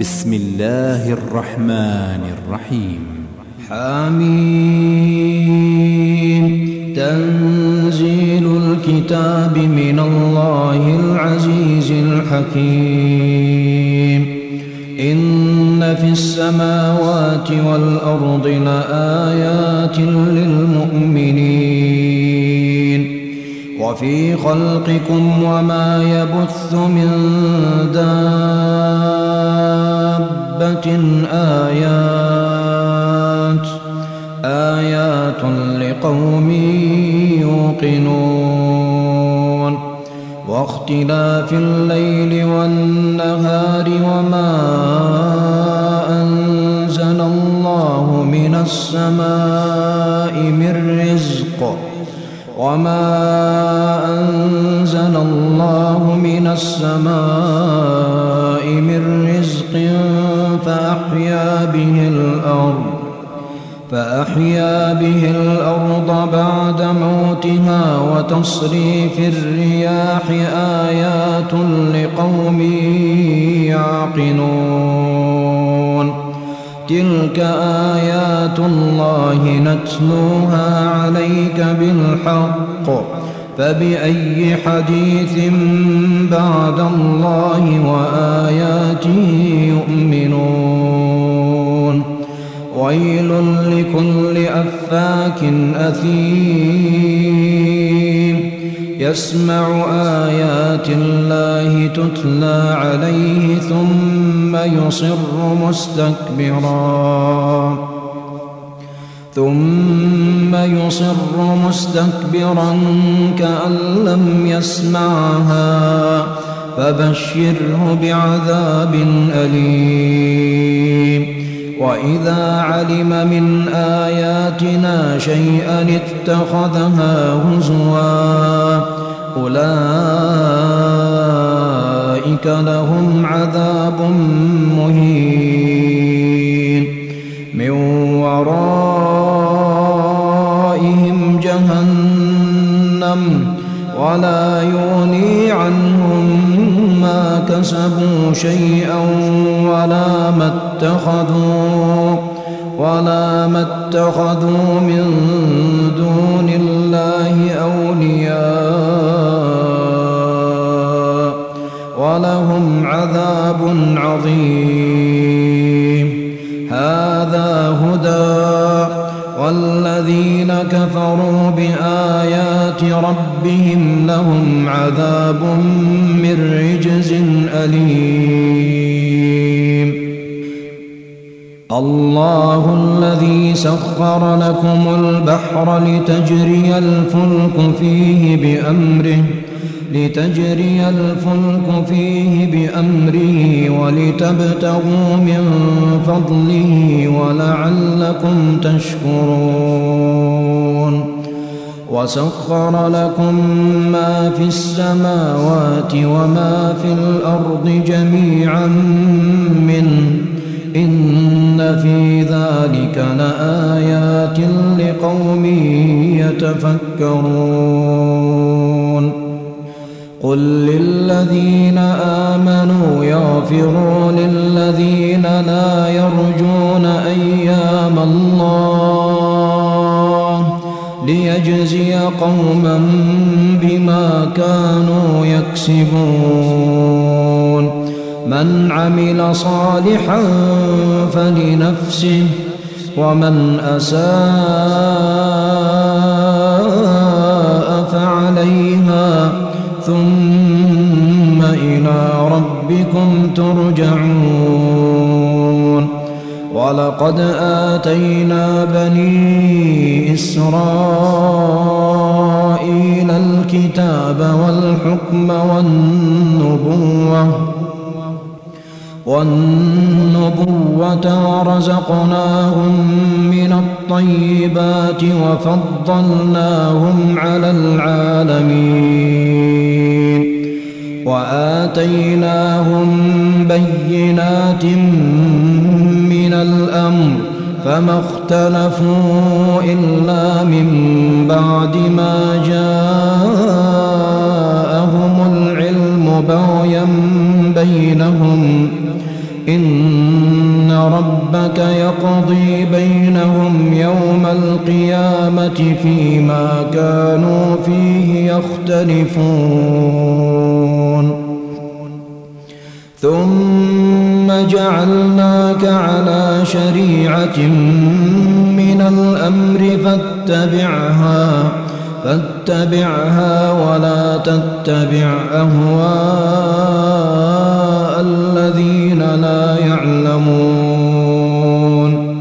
بسم الله الرحمن الرحيم. حميم. تنزيل الكتاب من الله العزيز الحكيم. إن في السماوات والأرض لآيات للمؤمنين وفي خلقكم وما يبث من دابة آيات لقوم يوقنون. واختلاف الليل والنهار وما أنزل الله من السماء من رزق فأحيا به الأرض بعد موتها وتصريف الرياح آيات لقوم يعقلون. تلك آيات الله نتلوها عليك بالحق فبأي حديث بعد الله وآياته يؤمنون. ويل لكل أفاك أثيم يسمع آيات الله تتلى عليه ثم يصر مستكبرا كأن لم يسمعها فبشره بعذاب أليم. وإذا علم من آياتنا شيئا اتخذها هزوا أولئك لهم عذاب مهين. من ورائهم جهنم ولا يغني عنهم ما كسبوا شيئا ولا ما اتخذوا من دون الله أولياء ولهم عذاب عظيم. هذا هدى والذين كفروا بآيات ربهم لهم عذاب من رجز أليم. الله الذي سخر لكم البحر لتجري الفلك فيه بأمره ولتبتغوا من فضله ولعلكم تشكرون. وسخر لكم ما في السماوات وما في الأرض جميعا منه إن في ذلك لآيات لقوم يتفكرون. قل للذين آمنوا يغفروا للذين لا يرجون أيام الله ليجزي قوما بما كانوا يكسبون. من عمل صالحا فلنفسه ومن أساء فعليها ثم إلى ربكم ترجعون. ولقد آتينا بني إسرائيل الكتاب والحكم والنبوة ورزقناهم من الطيبات وفضلناهم على العالمين وآتيناهم بينات من الأمر فما اختلفوا إلا من بعد ما جاءهم العلم بغيا بينهم إن ربك يقضي بينهم يوم القيامة فيما كانوا فيه يختلفون ثم جعلناك على شريعة من الأمر فاتبعها ولا تتبع أهواء الذين لا يعلمون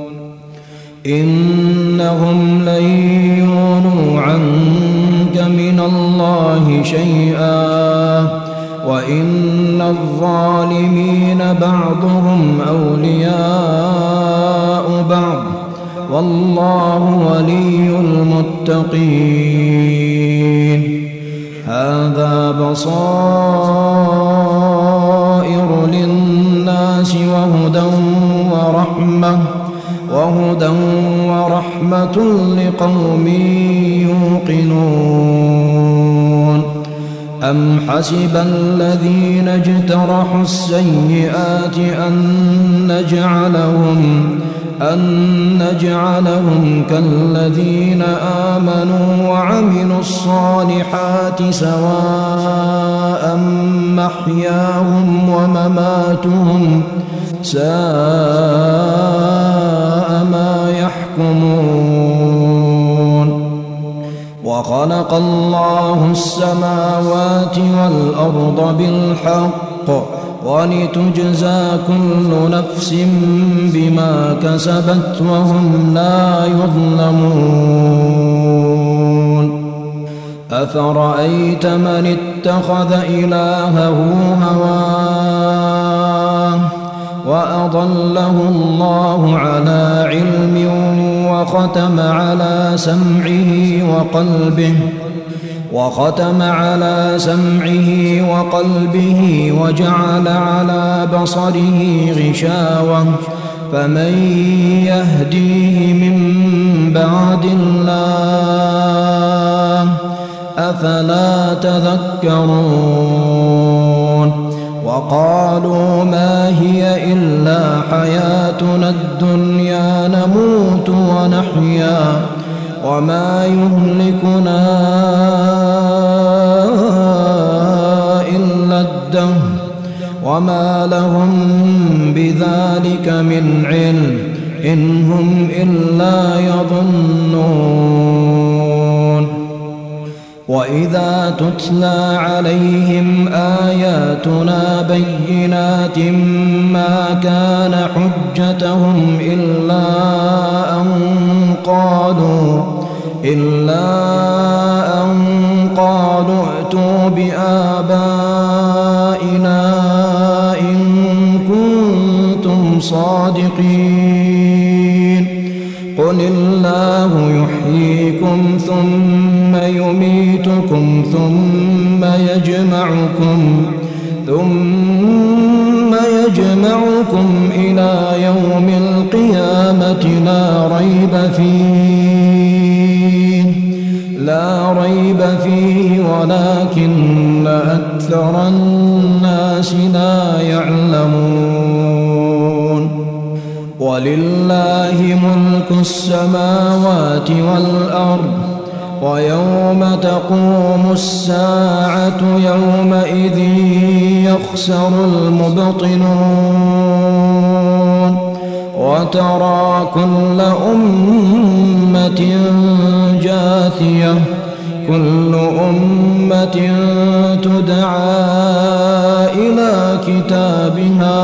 إنهم لن يغنوا عنك من الله شيئا وإن الظالمين بعضهم أولياء بعض والله ولي المتقين هذا بصائر للناس وهدى ورحمة لقوم يوقنون أم حسب الذين اجترحوا السيئات أن نجعلهم كالذين آمنوا وعملوا الصالحات سواء محياهم ومماتهم ساء ما يحكمون وخلق الله السماوات والأرض بالحق ولتجزى كل نفس بما كسبت وهم لا يظلمون أفرأيت من اتخذ إلهه هواه وأضله الله على علم وختم على سمعه وقلبه وجعل على بصره غشاوة فمن يهديه من بعد الله أفلا تذكرون وقالوا ما هي إلا حياتنا الدنيا نموت ونحيا وما يهلكنا إلا الدهر وما لهم بذلك من علم إن هم إلا يظنون وإذا تتلى عليهم آياتنا بينات ما كان حجتهم إلا أن قالوا ائتوا بآبائنا إن كنتم صادقين قل الله يحييكم ثم يميتكم ثم يجمعكم إلى يوم القيامة لا ريب فيه ولكن أكثر الناس لا يعلمون ولله ملك السماوات والأرض ويوم تقوم الساعة يومئذ يخسر المبطلون وترى كل أمة جاثية كل أمة تدعى إلى كتابها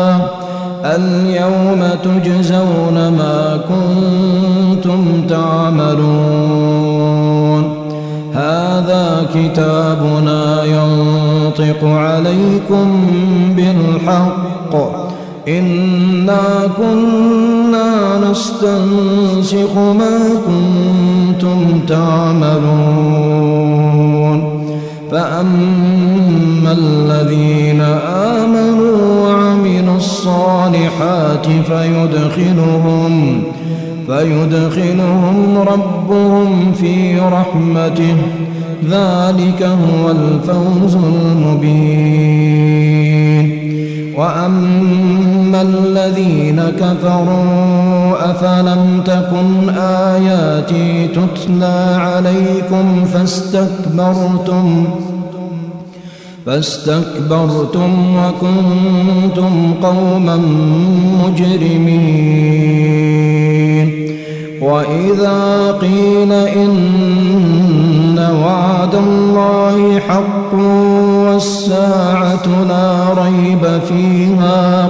اليوم تجزون ما كنتم تعملون هذا كتابنا ينطق عليكم بالحق إنا كنا نستنسخ ما كنتم تعملون فأما الذين آمنوا وعملوا الصالحات فيدخلهم ربهم في رحمته ذلك هو الفوز المبين وأما الذين كفروا أفلم تكن آياتي تتلى عليكم فاستكبرتم وكنتم قوما مجرمين وإذا قيل إن وعد الله حق والساعة لا ريب فيها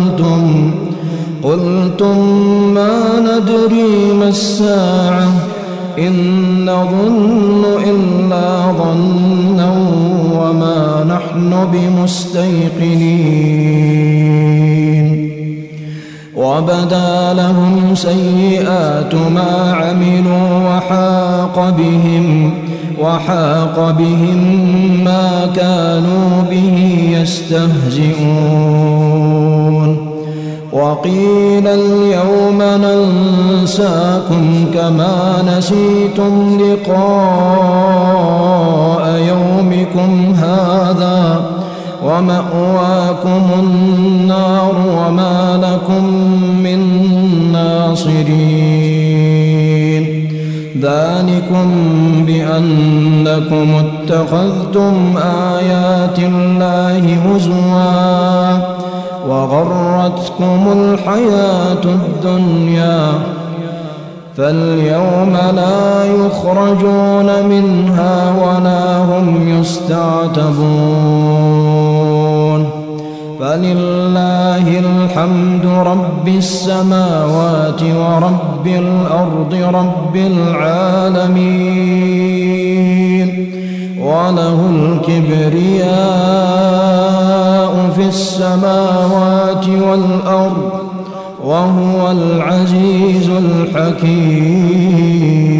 قلتم ما ندري ما الساعة إن نظن إلا ظنا وما نحن بمستيقنين وبدا لهم سيئات ما عملوا وحاق بهم ما كانوا به يستهزئون وقيل اليوم ننساكم كما نسيتم لقاء يومكم هذا ومأواكم النار وما لكم من ناصرين ذلكم بأنكم اتخذتم آيات الله هزوا وغرتكم الحياة الدنيا فاليوم لا يخرجون منها ولا هم يستعتبون فلله الحمد رب السماوات ورب الأرض رب العالمين وله الكبرياء في السماوات والأرض وهو العزيز الحكيم